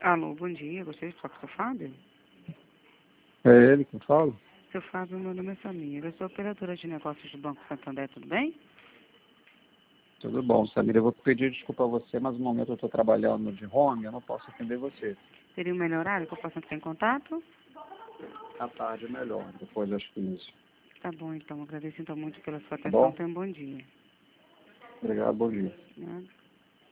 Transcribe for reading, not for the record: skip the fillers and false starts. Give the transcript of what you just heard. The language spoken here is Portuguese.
Alô, bom dia. Gostaria de falar com o seu Fábio? É ele quem fala? Seu Fábio, meu nome é Samira. Eu sou operadora de negócios do Banco Santander, tudo bem? Tudo bom, Samira. Eu vou pedir desculpa a você, mas no momento eu estou trabalhando de home, eu não posso atender você. Teria um melhor horário que eu possa entrar em contato? À tarde é melhor, depois das 15. Tá bom, então. Agradeço então muito pela sua Tá atenção. bom? Tenha um bom dia. Obrigado, bom dia. Né?